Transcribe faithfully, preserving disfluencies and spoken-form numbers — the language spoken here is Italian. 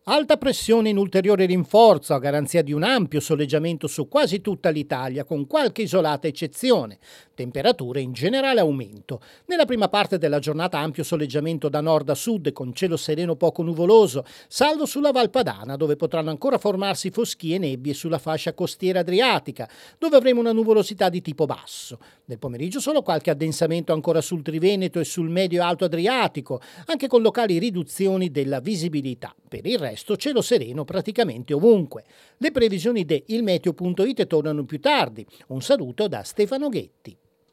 Alta pressione in ulteriore rinforzo a garanzia di un ampio soleggiamento su quasi tutta l'Italia, con qualche isolata eccezione. Temperature in generale aumento. Nella prima parte della giornata ampio soleggiamento da nord a sud con cielo sereno poco nuvoloso, salvo sulla Val Padana dove potranno ancora formarsi foschie e nebbie sulla fascia costiera adriatica, dove avremo una nuvolosità di tipo basso. Nel pomeriggio solo qualche addensamento ancora sul Triveneto e sul medio alto Adriatico, anche con locali riduzioni della visibilità. Per il resto cielo sereno praticamente ovunque. Le previsioni di ilmeteo punto it tornano più tardi. Un saluto da Stefano Ghetti.